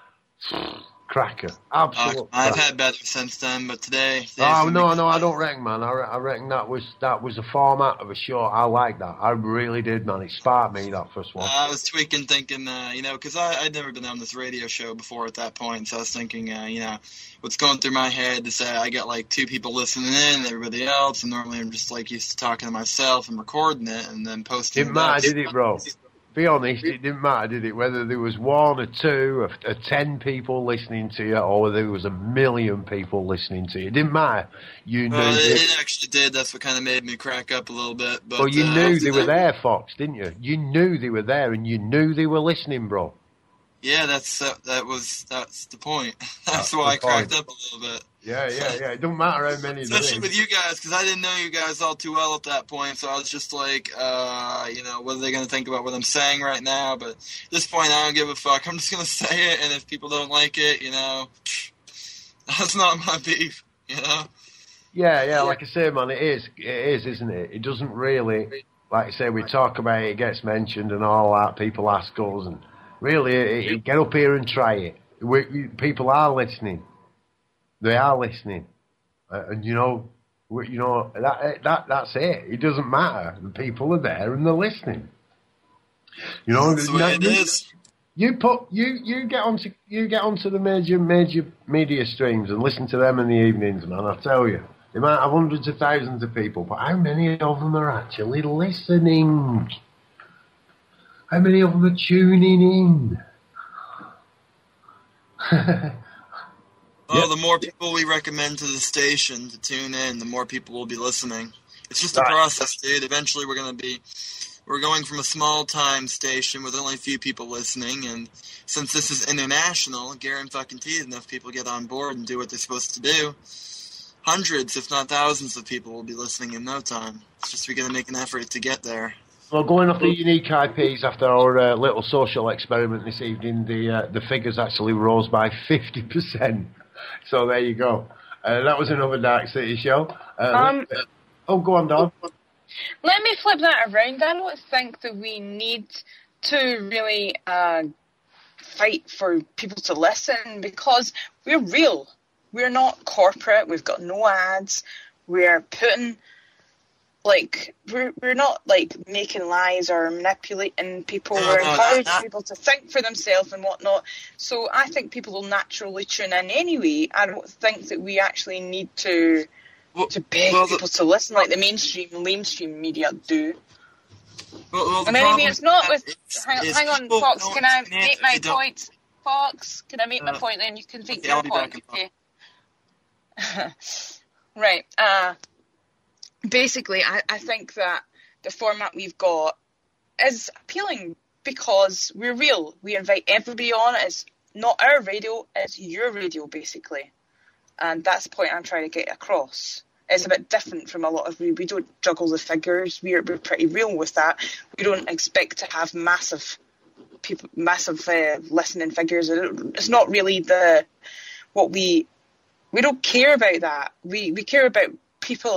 cracker, absolute. Uh, I've cracker. had better since then, but today. Oh no, no, I don't reckon, man. I, re- I reckon that was that was the format of a show. I like that. I really did, man. It sparked me, that first one. I was tweaking, thinking, uh, you know, because I'd never been on this radio show before at that point, so I was thinking, uh, you know, what's going through my head to say I got like two people listening in and everybody else, and normally I'm just like used to talking to myself and recording it and then posting Didn't it up. matter, did it, bro? Be honest, it didn't matter, did it? Whether there was one or two or, or ten people listening to you, or whether there was a million people listening to you, it didn't matter. You knew. Well, it, it, it actually did. That's what kind of made me crack up a little bit. But well, you uh, knew they were there, Fox, didn't you? You knew they were there, and you knew they were listening, bro. Yeah, that's uh, that was that's the point. That's, That's why I the point. cracked up a little bit. Yeah, yeah, yeah. It don't matter how many there Especially is. with you guys, because I didn't know you guys all too well at that point, so I was just like, uh, you know, what are they going to think about what I'm saying right now? But at this point, I don't give a fuck. I'm just going to say it, and if people don't like it, you know, that's not my beef, you know? Yeah, yeah, like I say, man, it is. It is, isn't it? It doesn't really, like I say, we talk about it, it gets mentioned and all that, people ask us, and really, it, it, get up here and try it. We, we, people are listening. They are listening. Uh, and, you know, we, you know that that that's it. It doesn't matter. The people are there and they're listening. You know, That's the way it you, is. you put you you get onto you get onto the major major media streams and listen to them in the evenings, man. I tell you, they might have hundreds of thousands of people, but how many of them are actually listening? How many of them are tuning in? Well, Yep. the more people we recommend to the station to tune in, the more people will be listening. It's just a Right. process, dude. Eventually, we're going to be, we're going from a small-time station with only a few people listening, and since this is international, guarantee fucking enough people get on board and do what they're supposed to do, hundreds, if not thousands of people will be listening in no time. It's just we got to make an effort to get there. Well, going off the unique I Ps after our uh, little social experiment this evening, the uh, the figures actually rose by fifty percent. So there you go. Uh, that was another Dark City show. Uh, Um, oh, go on, Don. Let me flip that around. I don't think that we need to really uh, fight for people to listen, because we're real. We're not corporate. We've got no ads. We're putting, like, we're we're not like making lies or manipulating people. No, We're no, encouraging that- people to think for themselves and whatnot. So I think people will naturally tune in anyway. I don't think that we actually need to Well, to beg well, the- people to listen like the mainstream mainstream media do. Well, well, the And anyway, problem it's not with with. that is- Hang, is hang on, people Fox. don't Can I tune in make if my they don't- point? Fox, can I make my Uh, point? Then you can make okay, your I'll be back point. in Okay. Right. Uh, basically, I, I think that the format we've got is appealing because we're real. We invite everybody on. It's not our radio, it's your radio, basically. And that's the point I'm trying to get across. It's a bit different from a lot of... We, we don't juggle the figures. We're, we're pretty real with that. We don't expect to have massive people, massive uh, listening figures. It's not really the what we... We don't care about that. We we care about people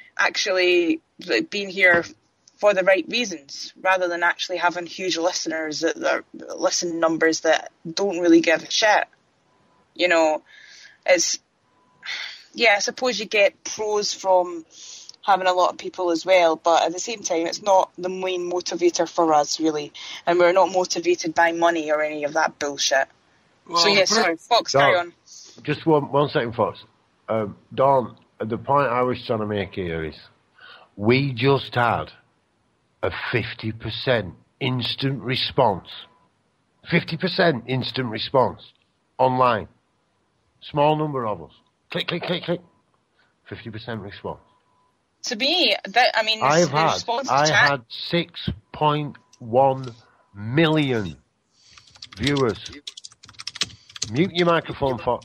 actually being here for the right reasons, rather than actually having huge listeners that, that listen numbers that don't really give a shit. You know, it's, yeah, I suppose you get pros from having a lot of people as well, but at the same time, it's not the main motivator for us, really, and we're not motivated by money or any of that bullshit. Well, so yes, sorry, Fox, carry on. Just one, one second, Fox. Um, Dawn, the point I was trying to make here is, we just had a fifty percent instant response. fifty percent instant response online. Small number of us. Click, click, click, click. fifty percent response. To me, that I mean, I've the had, response I to chat- had six point one million viewers. Mute your microphone, Fox.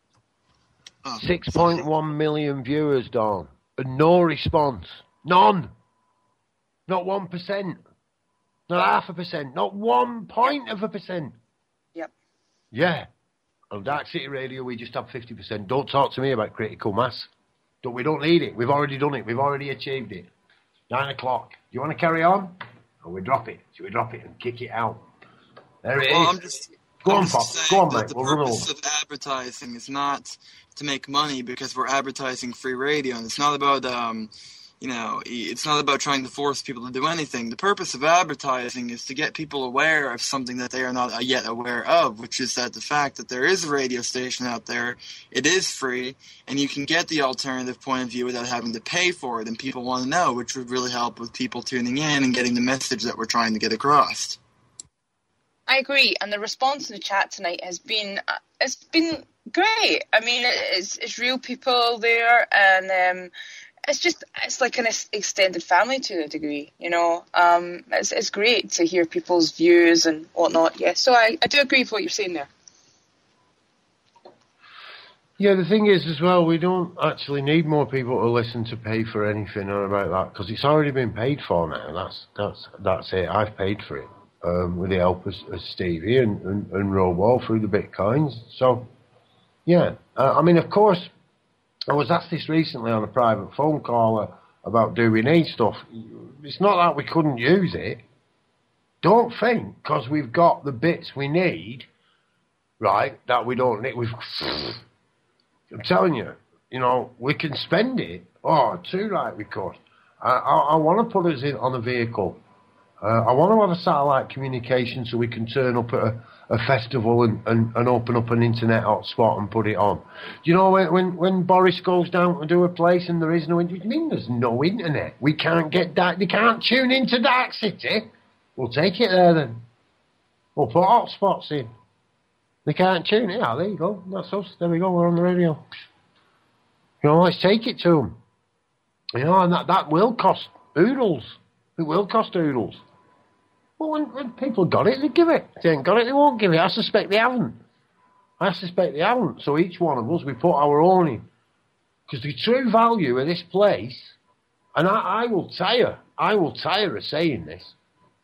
six point one million viewers, Dawn. And no response. None. Not one percent. Not half a percent. Not one point of a percent. Yep. Yeah. On Dark City Radio, we just have fifty percent. Don't talk to me about critical mass. Don't, we don't need it. We've already done it. We've already achieved it. Nine o'clock. Do you want to carry on? Or we drop it? Should we drop it and kick it out? There it well, is. I'm just, Go I'm on, just Pop. saying Go on, that mate. The We'll run purpose over. of advertising is not to make money because we're advertising free radio, and it's not about um, you know, it's not about trying to force people to do anything. The purpose of advertising is to get people aware of something that they are not yet aware of, which is that the fact that there is a radio station out there, it is free, and you can get the alternative point of view without having to pay for it, and people want to know, which would really help with people tuning in and getting the message that we're trying to get across. I agree, and the response in the chat tonight has been uh, it's been great. I mean, it's it's real people there, and um, it's just it's like an extended family to a degree. You know, um, it's it's great to hear people's views and whatnot. Yeah, so I, I do agree with what you're saying there. Yeah, the thing is as well, we don't actually need more people to listen to pay for anything or about that, because it's already been paid for now. That's that's that's it. I've paid for it. Um, with the help of, of Stevie and, and, and Roball through the Bitcoins. So, yeah. Uh, I mean, of course, I was asked this recently on a private phone call uh, about do we need stuff. It's not that we couldn't use it. Don't think, because we've got the bits we need, right, that we don't need. We've, I'm telling you, you know, we can spend it. Oh, too right we could. I, I, I want to put us in on a vehicle. Uh, I want to have a satellite communication so we can turn up at a, a festival and, and, and open up an internet hotspot and put it on. Do you know when, when, when Boris goes down to do a place and there is no internet? I mean, there's no internet. We can't get that. They can't tune into Dark City. We'll take it there then. We'll put hotspots in. They can't tune it. Ah, there you go. That's us. There we go. We're on the radio. You know, let's take it to them. You know, and that, that will cost oodles. It will cost oodles. Well, when, when people got it, they give it. If they ain't got it, they won't give it. I suspect they haven't. I suspect they haven't. So each one of us, we put our own in. Because the true value of this place, and I, I will tire, I will tire of saying this,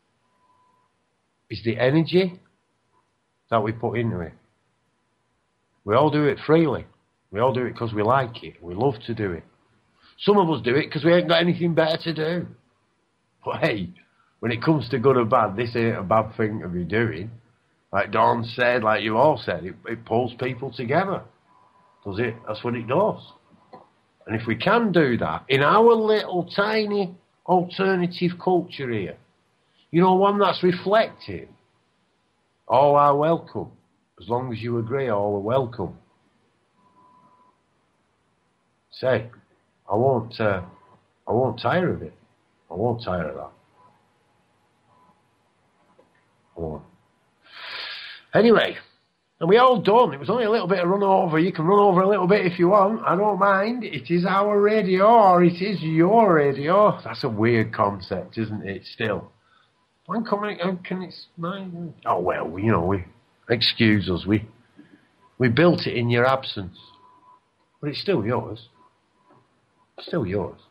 is the energy that we put into it. We all do it freely. We all do it because we like it. We love to do it. Some of us do it because we ain't got anything better to do. But hey, when it comes to good or bad, this ain't a bad thing to be doing. Like Dawn said, like you all said, it, it pulls people together. Does it? That's what it does. And if we can do that in our little tiny alternative culture here, you know, one that's reflective, all are welcome. As long as you agree, all are welcome. Say, I won't, uh, I won't tire of it. I won't tire of that. I won't. Anyway, and we all done. It was only a little bit of run over. You can run over a little bit if you want. I don't mind. It is our radio, or it is your radio. That's a weird concept, isn't it? Still, when can it? How can it's mine? Oh well, you know, we excuse us. We we built it in your absence, but it's still yours. It's still yours.